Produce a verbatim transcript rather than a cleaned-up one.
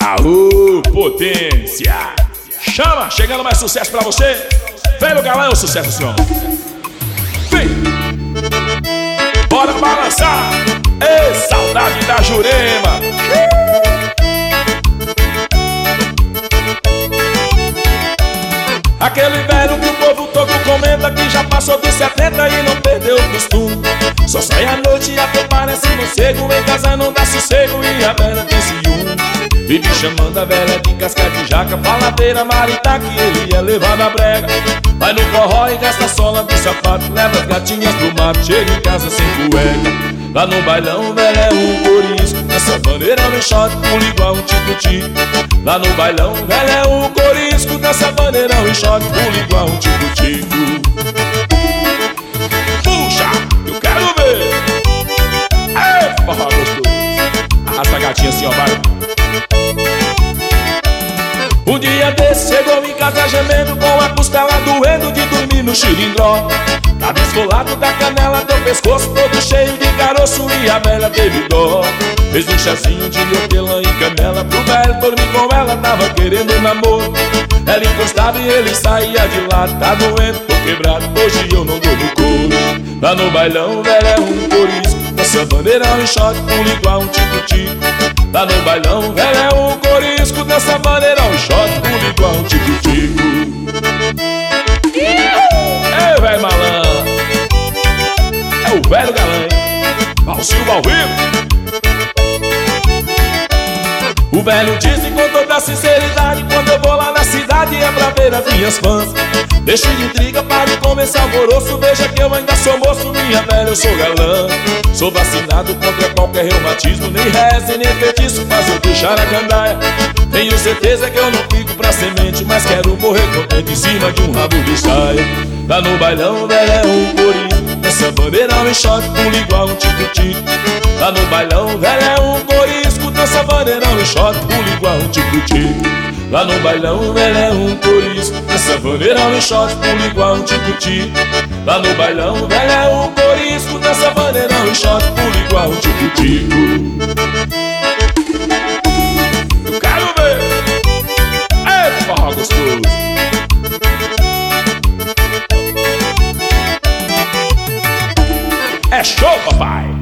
Aô, potência! Chama, chegando mais sucesso pra você. Velho galã é o sucesso, senhor. Vem! Bora balançar! Ê, saudade da Jurema! Aquele velho que o povo todo comenta, que já passou dos setenta e não perdeu o costume. Só sai à noite e até parece morcego. Em casa não dá sossego e a velha tem ciúme. Vive chamando a velha de casca de jaca, faladeira, marita, que ele é levado à brega. Vai no forró e gasta sola de sapato, leva as gatinhas pro mato, chega em casa sem cueca. Lá no bailão, velho é um corisco, nessa bandeira no shot, pula igual um tico-tico. Lá no bailão, velho é um corisco, nessa bandeira no shot, pula igual um tico-tico. Puxa, eu quero ver! É, forró gostoso. Arrasta a gatinha assim, ó, vai. Um dia desse chegou em casa gemendo, com a costela doendo de dormir no xilindró. Tava esfolado da canela, teu pescoço todo cheio de caroço e a velha teve dó. Fez um chazinho de hortelã e canela pro velho dormir com ela, tava querendo namoro. Ela encostava e ele saía de lá, tá doendo, tô quebrado, hoje eu não dou no couro. Lá no bailão, velho é um corisco, nessa bandeirão em shot, pula igual um tico-tico. Lá no bailão, velho é um corisco, nessa bandeirão em shot, pula igual um tico-tico. Ei, velho malandro, é o velho galã, hein? Valsilva ao vivo. O velho disse com toda sinceridade, quando eu vou lá na cidade é pra ver as minhas fãs. Deixe de intriga, pare de começar alvoroço, veja que eu ainda sou moço, minha velha, eu sou galã. Sou vacinado contra qualquer reumatismo, nem reza nem feitiço faz eu deixar a gandaia. Tenho certeza que eu não fico pra semente, mas quero morrer contente em cima de um rabo de saia. Lá no bailão, velho é um corisco, nessa bandeirão em shot, pula igual um tico-tico. Lá no bailão, velho é um corisco, nessa bandeirão em shot, pula igual um tico-tico. Lá no bailão, velho é um corisco, nessa bandeirão em shot, pula igual um tico-tico. Lá no bailão, velho é um corisco, nessa bandeirão em shot, pula igual um tico-tico. Eu quero ver! É forró gostoso! É show, papai!